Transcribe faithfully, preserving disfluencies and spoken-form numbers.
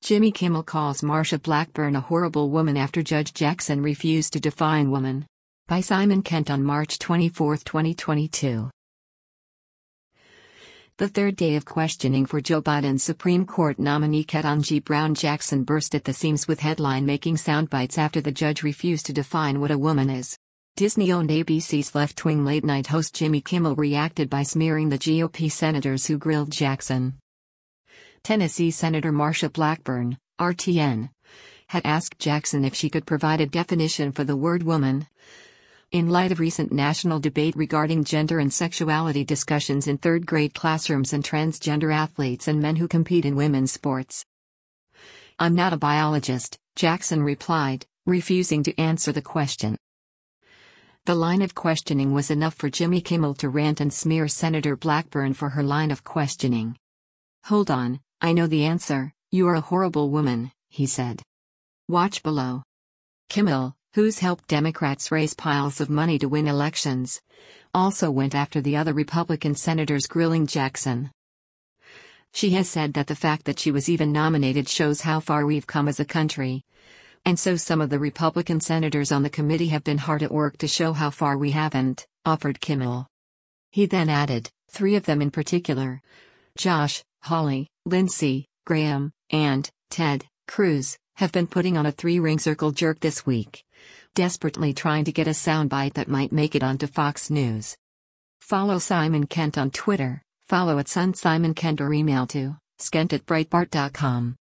Jimmy Kimmel calls Marsha Blackburn a horrible woman after Judge Jackson refused to define woman. By Simon Kent on March twenty-fourth, twenty twenty-two. The third day of questioning for Joe Biden's Supreme Court nominee Ketanji Brown Jackson burst at the seams with headline-making soundbites after the judge refused to define what a woman is. Disney-owned A B C's left-wing late-night host Jimmy Kimmel reacted by smearing the G O P senators who grilled Jackson. Tennessee Senator Marsha Blackburn, R T N, had asked Jackson if she could provide a definition for the word woman. In light of recent national debate regarding gender and sexuality discussions in third-grade classrooms and transgender athletes and men who compete in women's sports. "I'm not a biologist," Jackson replied, refusing to answer the question. The line of questioning was enough for Jimmy Kimmel to rant and smear Senator Blackburn for her line of questioning. "Hold on, I know the answer, you are a horrible woman," he said. Watch below. Kimmel, who's helped Democrats raise piles of money to win elections, also went after the other Republican senators grilling Jackson. She has said that the fact that she was even nominated shows how far we've come as a country. And so some of the Republican senators on the committee have been hard at work to show how far we haven't, offered Kimmel. He then added, three of them in particular, Josh, Holly, Lindsey, Graham, and Ted Cruz, have been putting on a three-ring circle jerk this week, desperately trying to get a soundbite that might make it onto Fox News. Follow Simon Kent on Twitter, follow at Sun Simon Kent or email to skent at breitbart dot com.